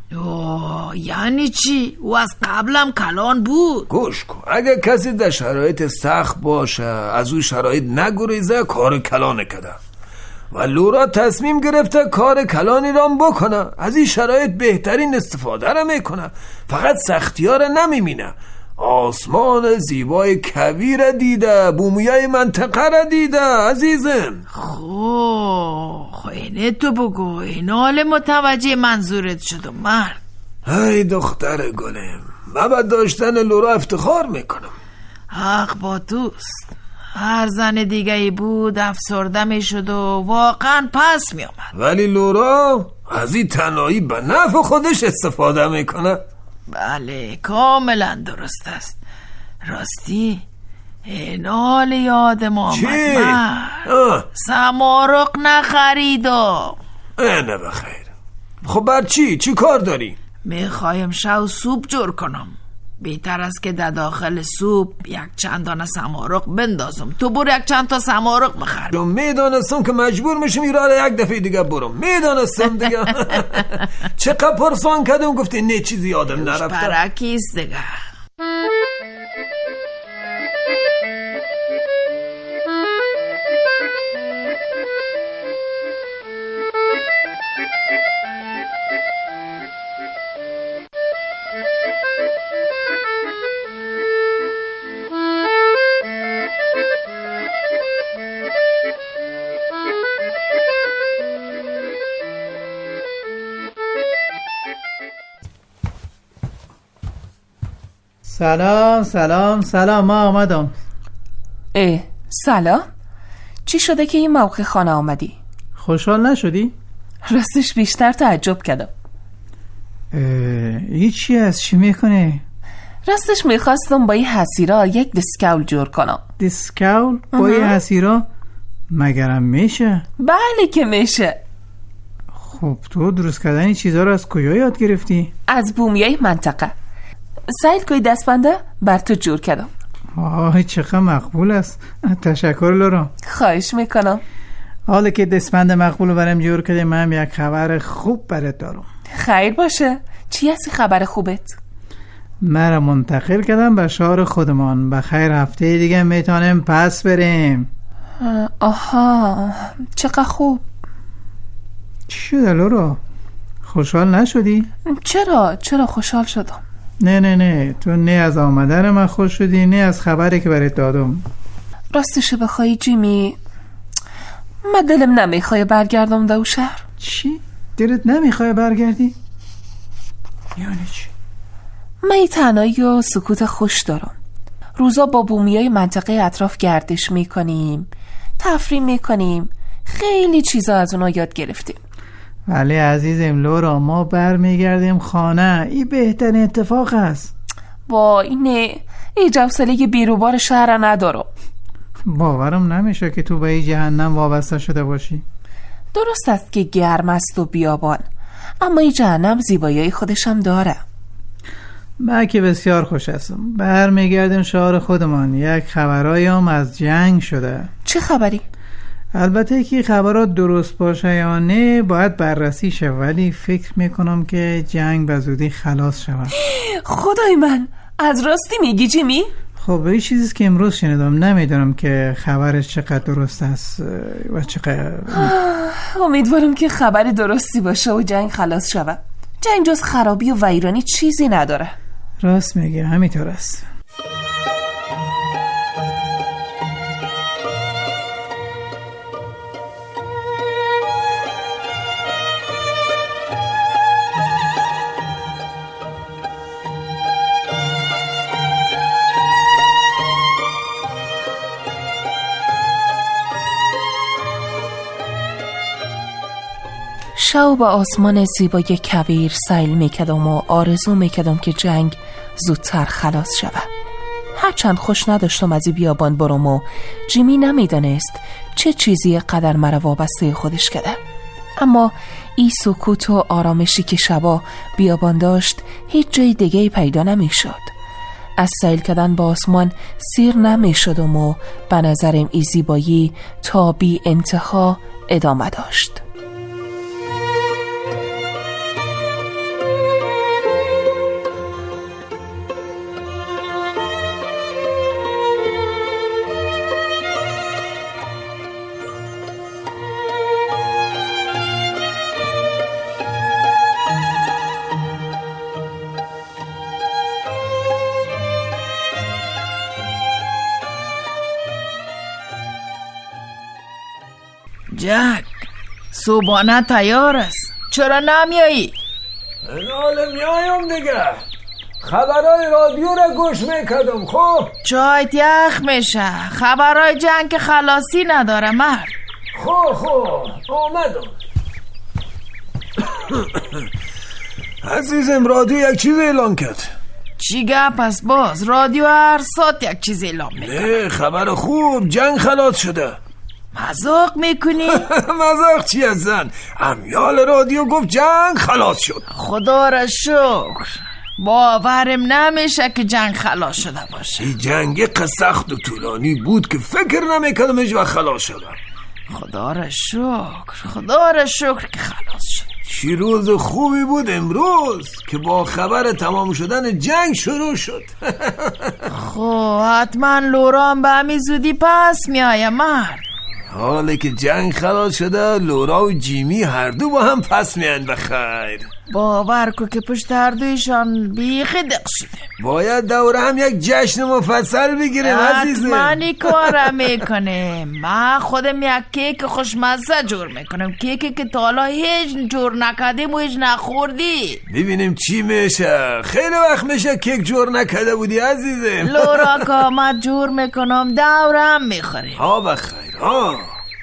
اوه یعنی چی؟ او از قبلم کلان بود؟ گوش کن، اگه کسی در شرایط سخت باشه از اون شرایط نگریزه کار کلانه کده و لورا تصمیم گرفته کار کلانی رام بکنه. از این شرایط بهترین استفاده را میکنه، فقط سختی ها را نمیبینه. آسمان زیبای کویر دیده، بومیای منطقه را دیده عزیزم. خو خو اینه تو بگو، این حال متوجه منظورت شدم مرد. ای دختر گلم، من با داشتن لورا افتخار میکنم. حق با توست. هر زن دیگه ای بود افسرده میشد و واقعا پس میامد، ولی لورا از این تنهایی به نفع خودش استفاده میکنه. بله کاملا درست است. راستی این حال یادم آمد مرد، سمارق نخریدم. اینه بخیر. خب بر چی؟ چی کار داری؟ میخوایم شو سوپ جور کنم. بهتر است که در داخل سوپ یک چند دانه سمارق بندازم. تو برو یک چند تا سمارق بخر. میدانستم که مجبور میشم ایران یک دفعه دیگه برم. میدانستم دیگه. چقدر پرسان کردم گفتی نه چیزی یادم نرفته. پرکیست دیگه. سلام سلام سلام، ما آمدم. اه سلام، چی شده که این موقع خانه آمدی؟ خوشحال نشدی؟ راستش بیشتر تعجب کردم. هیچی از چی میکنه؟ راستش میخواستم با این حسیرا یک دیسکاول جور کنم. دیسکاول؟ با این حسیرا؟ مگرم میشه؟ بله که میشه. خب تو درست کردن این چیزها رو از کجا یاد گرفتی؟ از بومیای منطقه. سایل کوی دستبنده بر تو جور کردم. آه چقدر مقبول است. تشکر لورا. خواهش میکنم. حالا که دستبند مقبول برم جور کردم، من یک خبر خوب برات دارم. خیر باشه. چی هستی خبر خوبت؟ مرا منتقل کردم به شهر خودمان. بخیر هفته دیگه میتونم پس بریم. آها چقدر خوب. چی شده لورا؟ خوشحال نشدی؟ چرا؟ چرا خوشحال شدم؟ نه نه نه تو نه از آمدن من خوش شدی نه از خبری که برات دادم. راستش بخوای جیمی، من دلم نمیخوای برگردم دو شهر. چی؟ دلت نمیخوای برگردی؟ یعنی چی؟ من تنهایی و سکوت خوش دارم. روزا با بومیای منطقه اطراف گردش میکنیم، تفریح میکنیم، خیلی چیزا از اونا یاد گرفتیم. ولی عزیزم لورا، ما بر میگردیم خانه. این بهترین اتفاق است. با اینه ای جوسله بیروبار شهر ندارم. باورم نمیشه که تو به این جهنم وابسته شده باشی. درست است که گرم است و بیابان، اما این جهنم زیبایی خودشم داره. من که بسیار خوش هستم. بر میگردیم شهر خودمان. یک خبرهایم از جنگ شده. چه خبری؟ البته که خبرات درست باشه یا نه باید بررسی شه، ولی فکر میکنم که جنگ به زودی خلاص شود. خدای من، از راستی میگی جیمی؟ خب این چیزی که امروز شنیدم، نمیدونم که خبرش چقدر درست است و چقدر. امیدوارم که خبر درستی باشه و جنگ خلاص شود. جنگ جز خرابی و ویرانی چیزی نداره. راست میگه، همینطور است. شب با آسمان زیبای کویر سیل میکردم و آرزو میکردم که جنگ زودتر خلاص شود. هرچند خوش نداشتم از این بیابان برم و جیمی نمیدانست چه چیزی قدر مرا وابسته خودش کرده. اما این سکوت و آرامشی که شبا بیابان داشت هیچ جای دیگه پیدا نمیشد. از سیل کردن با آسمان سیر نمیشدم و به نظرم این زیبایی تا بی انتها ادامه داشت. جک، صبحانه تیار است، چرا نمیایی؟ من حالا میایم دیگه. خبرهای رادیو را گوش میکردم. خب چایت یخ میشه، خبرهای جنگ که خلاصی نداره مرد. خب خب آمدم. عزیزم رادیو یک چیز اعلان کرد. چی گپ است باز؟ رادیو هر ساعت یک چیز اعلام میکنه. نه خبر خوب، جنگ خلاص شده. مذاق میکنی؟ مذاق چی از زن؟ امیال رادیو گفت جنگ خلاص شد. خدا را شکر، باورم نمیشه که جنگ خلاص شده باشه. این جنگ سخت و طولانی بود که فکر نمیکردم هیچ وقت خلاص شده. خدا را شکر، خدا را شکر که خلاص شد. چی روز خوبی بود امروز که با خبر تمام شدن جنگ شروع شد. خب حتما لوران به همین زودی پس میایه مرد. حالا که جنگ خلاص شده لورا و جیمی هر دو با هم پس میان بخیر. باور کو که پشت هر دویشان بیخی دق شده. باید دوره هم یک جشن مفصل بگیریم عزیزم. حتما این کارم میکنه. من خودم یک کیک خوشمزه جور میکنم، کیکی که تا حالا هیچ جور نکردیم و هیچ نخوردی. ببینیم چی میشه. خیلی وقت میشه کیک جور نکرده بودی عزیزم. لورا که آمد جور میکنم دورم میخوریم. ها بخیر ها.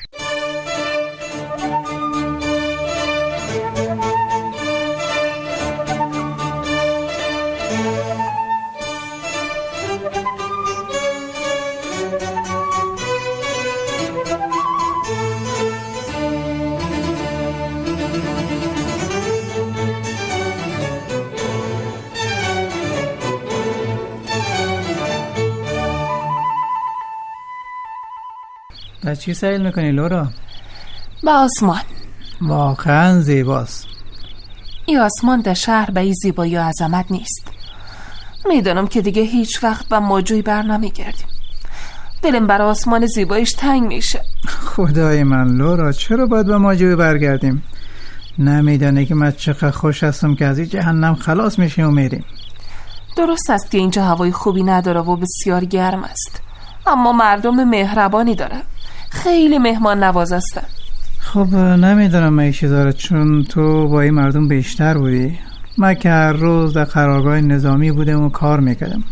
از چی سیل میکنی لورا؟ به آسمان. واقعا زیباست. این آسمان در شهر به این زیبایی و عظمت نیست. میدونم که دیگه هیچ وقت به موجوی بر نمیگردیم. دلم برای آسمان زیباییش تنگ میشه. خدای من لورا، چرا باید به موجوی برگردیم؟ نمیدانه که من چقدر خوش هستم که از این جهنم خلاص میشیم و میریم. درست است که اینجا هوای خوبی نداره و بسیار گرم است، اما مردم مهربانی داره. خیلی مهمان نواز هستن. خب نمیدونم من ایشی داره، چون تو با این مردم بیشتر بودی. من که هر روز در قرارگاه نظامی بودم و کار میکردم.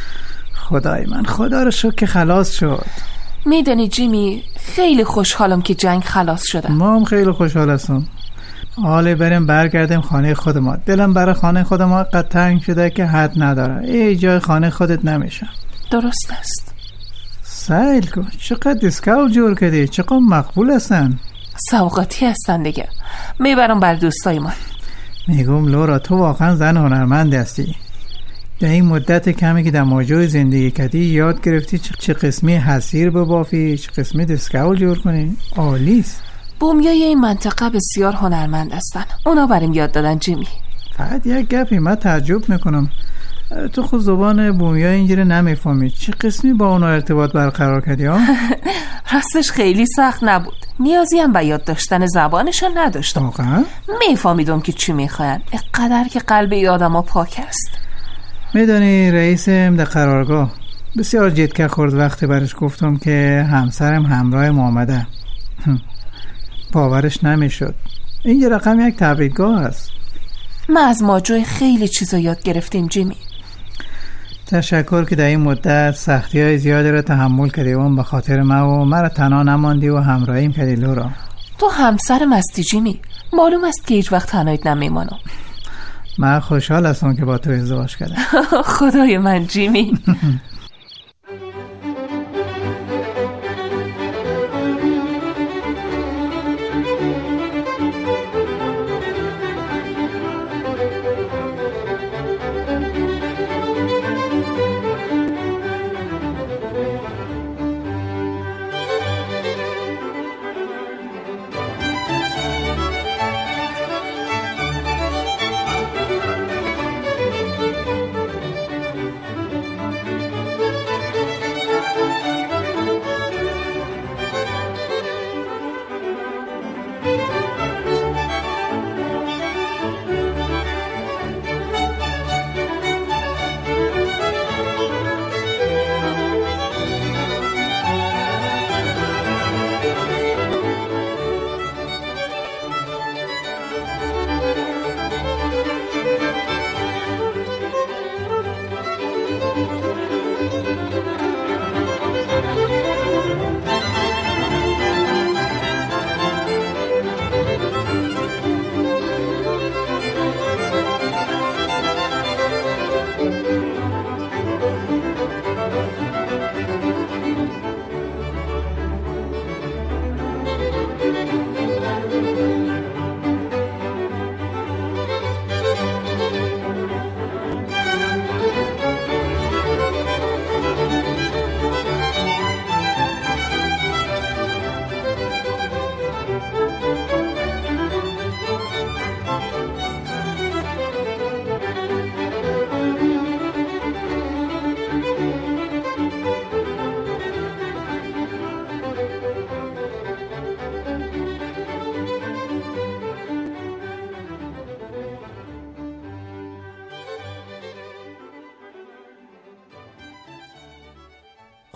خدای من، خدا رو شکر که خلاص شد. میدونی جیمی، خیلی خوشحالم که جنگ خلاص شده. ما هم خیلی خوشحال هستم. حالا بریم برگردیم خانه خود ما. دلم برای خانه خود ما قد تنگ شده که حد نداره. ای جای خانه خودت نمیشه. درست است. سیل کن، چقدر دیسکاول جور کردی، چقدر مقبول هستن. سوغاتی هستن دیگه، میبرم بر دوستای من. میگم لورا، تو واقعا زن هنرمند هستی. در این مدت کمی که در موجوی زندگی کردی یاد گرفتی چه قسمی حسیر ببافی، چه قسمی دیسکاول جور کنی. عالیست. بومیای این منطقه بسیار هنرمند هستن، اونا بریم یاد دادن جیمی. فقط یک گپی من تعجب میکنم، تو خود زبان بومیا اینجوری نمیفهمی، چه قسمی با اونا ارتباط برقرار کردی ها؟ راستش خیلی سخت نبود، نیازی هم به یاد داشتن زبانشون نداشتم. واقعا؟ میفهمیدم که چی میخواین، اقدر که قلب ای آدم ها پاک است. میدونی رئیسم در قرارگاه بسیار جدکه خورد وقتی برش گفتم که همسرم همراه ما آمده. باورش نمیشد. این رقم یک تبریکگاه است. ما از ماجوی خیلی چیزا یاد گرفتیم جیمی. تشکر که در این مدت سختی های زیادی را تحمل کردی و به خاطر ما و مرا تنها نماندی و همراهیم کردی لورا. تو همسرم هستی جیمی، معلوم است که هیچ وقت تنهایت نمیمانم. من خوشحال هستم که با تو ازدواج کردم. خدای من جیمی.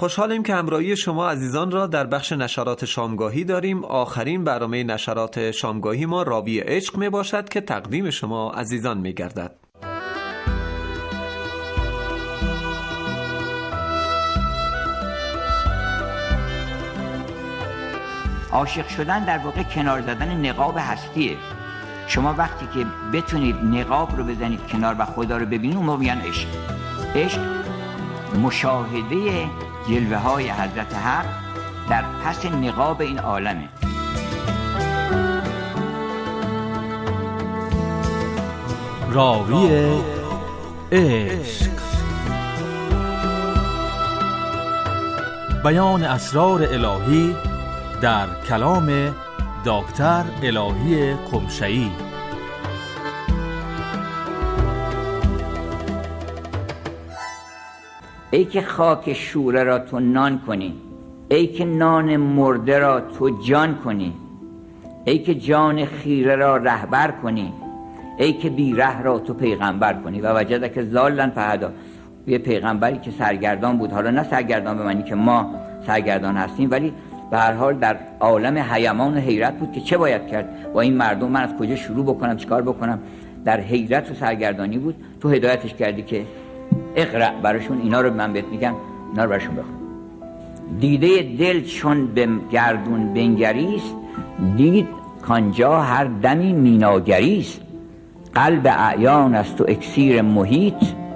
خوشحالیم که همراهی شما عزیزان را در بخش نشرات شامگاهی داریم. آخرین برنامه نشرات شامگاهی ما راوی عشق می باشد که تقدیم شما عزیزان می گردد. عاشق شدن در واقع کنار زدن نقاب هستیه. شما وقتی که بتونید نقاب رو بزنید کنار و خدا رو ببینید، اون موقع میگن عشق. عشق مشاهده جلوه های حضرت حق در پس نقاب این عالمه. راوی عشق، بیان اسرار الهی در کلام دکتر الهی قمشه‌ای. ای که خاک شوره را تو نان کنی، ای که نان مرده را تو جان کنی، ای که جان خیره را رهبر کنی، ای که بی ره را تو پیغمبر کنی. و وجدک ضالا فهدا، یه پیغمبری که سرگردان بود، حالا نه سرگردان به معنی که ما سرگردان هستیم، ولی به هر حال در عالم حیمان و حیرت بود که چه باید کرد با این مردم، من از کجا شروع بکنم، چیکار بکنم. در حیرت و سرگردانی بود، تو هدایتش کردی که اقرأ براشون، اینا رو من بهت میگم، اینا رو براشون بخون. دیده دل چون به گردون بنگریست، دید کانجا هر دمی میناگریست. قلب اعیان است و اکسیر محیط،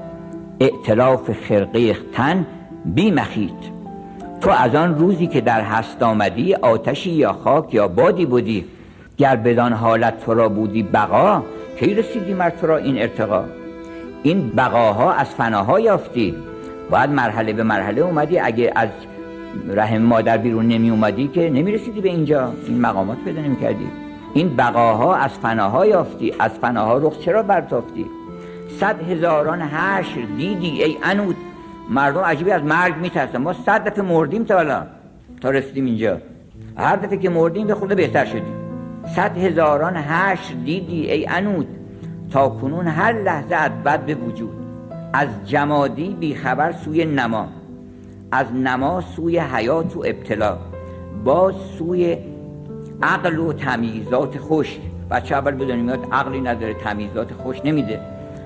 ائتلاف خرقه تن بی مخیط. تو از آن روزی که در هست آمدی، آتشی یا خاک یا بادی بودی. گر بدان حالت تو را بودی بقا، کی رسیدی مر تو را این ارتقا. این بقاها از فناها یافتی، باید مرحله به مرحله اومدی. اگه از رحم مادر بیرون نمی اومدی که نمی رسیدی به اینجا، این مقامات پیدا نمی کردی. این بقاها از فناها یافتی، از فناها رخ چرا برتافتی. صد هزاران حشر دیدی ای عنود. مردم عجیبی از مرگ میترسن، ما صد دفعه مردیم تا حالا تا رسیدیم اینجا. هر دفعه که مردیم به خود بهتر شدیم. صد هزاران حشر دیدی ای عنود، تا کنون هر لحظه عدبد به وجود. از جمادی بی خبر سوی نما، از نما سوی حیات و ابتلا، باز سوی عقل و تمییزات خوش. بچه اول بدونیم میاد عقلی نداره، تمییزات خوش نمیده.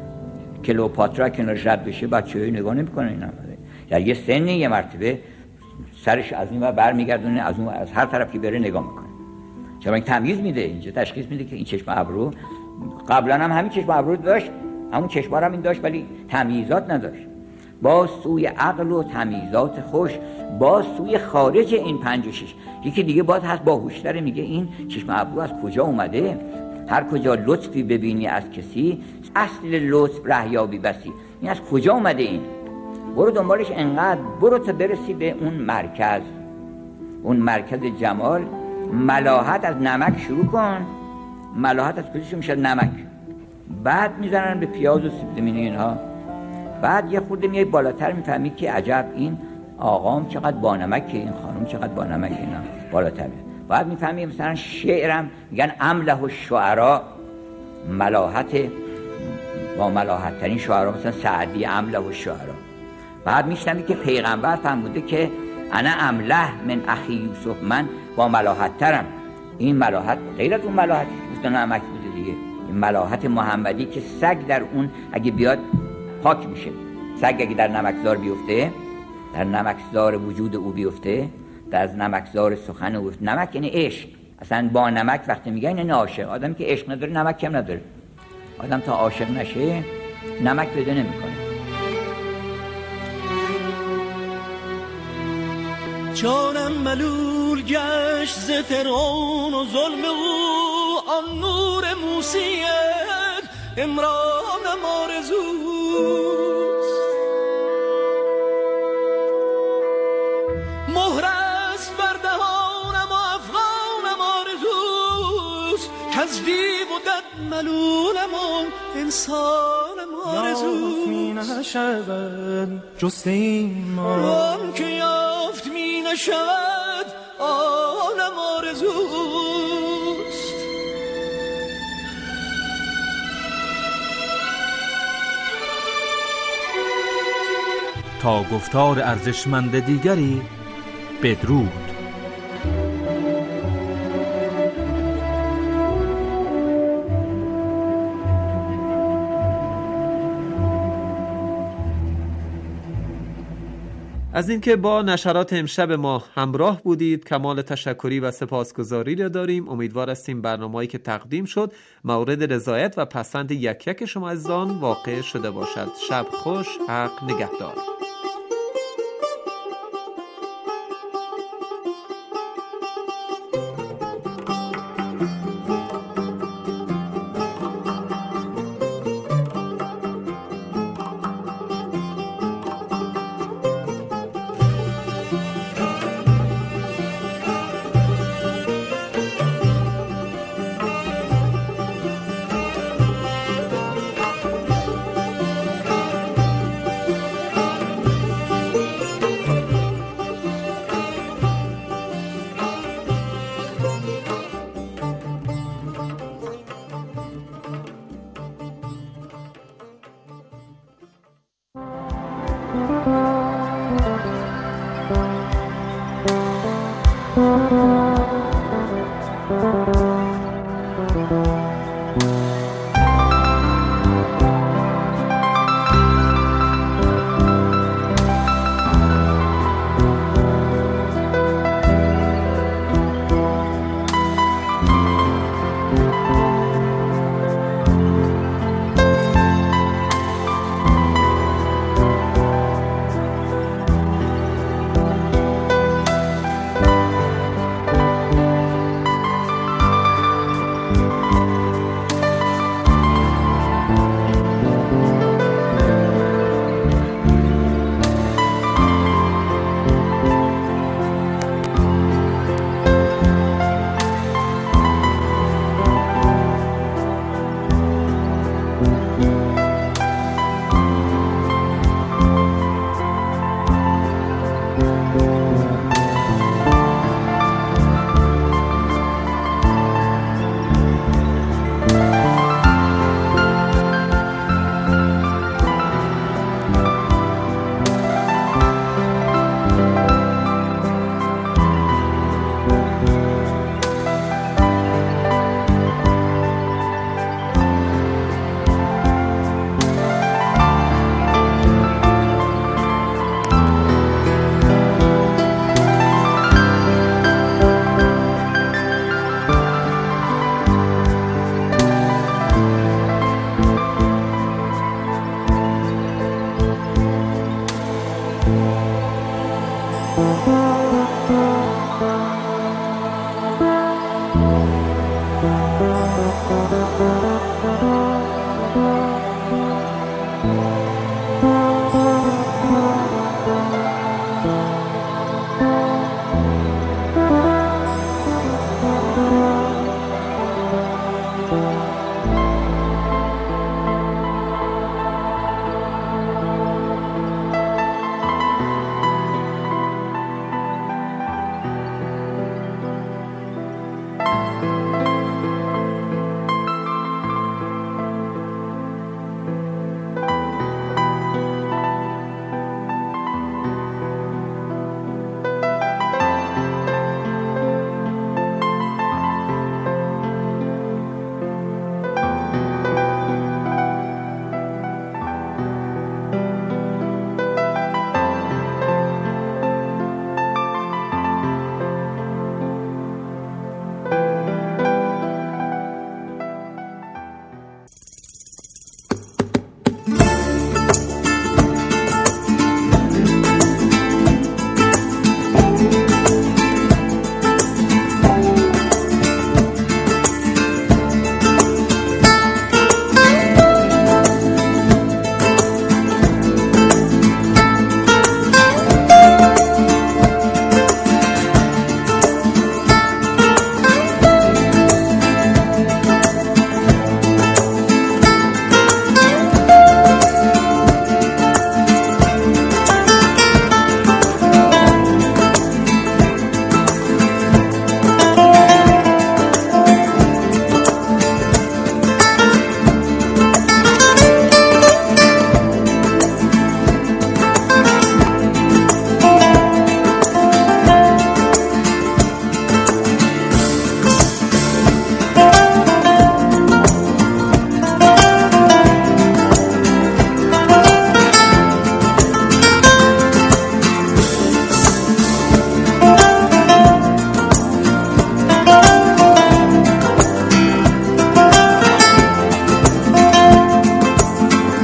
کلئوپاترا کنارش رد بشه بچه های نگاه نمی کنه. این در یه سنی یه مرتبه سرش از این و بر میگردونه، از اون از هر طرف که بره نگاه میکنه. چرا این تمییز میده، اینجا تشخیص میده که این چشم ابرو قبلا هم همین چشم ابرو داشت، همون چشم هم این داشت، ولی تمییزات نداشت. باز سوی عقل و تمییزات خوش، باز سوی خارج این پنج و شش. یکی دیگه باز هست باهوشتره، میگه این چشم ابرو از کجا اومده. هر کجا لطفی ببینی از کسی، اصل لطف رهیابی بسی. این از کجا اومده این؟ برو دنبالش انقدر، برو تا برسی به اون مرکز، اون مرکز جمال. ملاحت از نمک شروع کن. ملاحت از کجا میشه؟ نمک. بعد میزنن به پیاز و سیب زمینی اینها. بعد یه خورده میای بالاتر میفهمی که عجب این آقام چقدر با نمکه، این خانم چقدر با نمکه. اینا بالاتر میاد. بعد میفهمی مثلا شعرم میگن امله الشعراء، ملاحت با ملاحت ترین شعرا مثلا سعدی امله الشعراء. بعد میشنمی که پیغمبر فرموده که انا امله من اخی یوسف، من با ملاحت ترم. این ملاحت غیر از اون ملاحت که نمک بوده دیگه، این ملاحت محمدی که سگ در اون اگه بیاد پاک میشه. سگ اگه در نمکزار بیفته، در نمکزار وجود او بیفته، در نمکزار سخن او بیفته. نمک یعنی عشق. اصلا با نمک وقتی میگن یعنی عاشق. آدمی که عشق نداره نمک کم نداره. آدم تا عاشق نشه نمک پیدا نمیکنه. جانم ملول گشت ز فرعون و ظلم او، آن نور موسیت امرانم آرزوست. مهر است بر دهانم و افغانم آرزوست، کز دیو و دد ملولم و انسانم آرزوست. یافت می نشود جست ایمان، آن که یافت می نشود آنم آرزوست. تا گفتار ارزشمند دیگری، بدرود. از اینکه با نشرات امشب ما همراه بودید کمال تشکری و سپاسگزاری را داریم. امیدوار هستیم برنامه‌ای که تقدیم شد مورد رضایت و پسند یک یک شما عزیزان واقع شده باشد. شب خوش، حق نگهدار.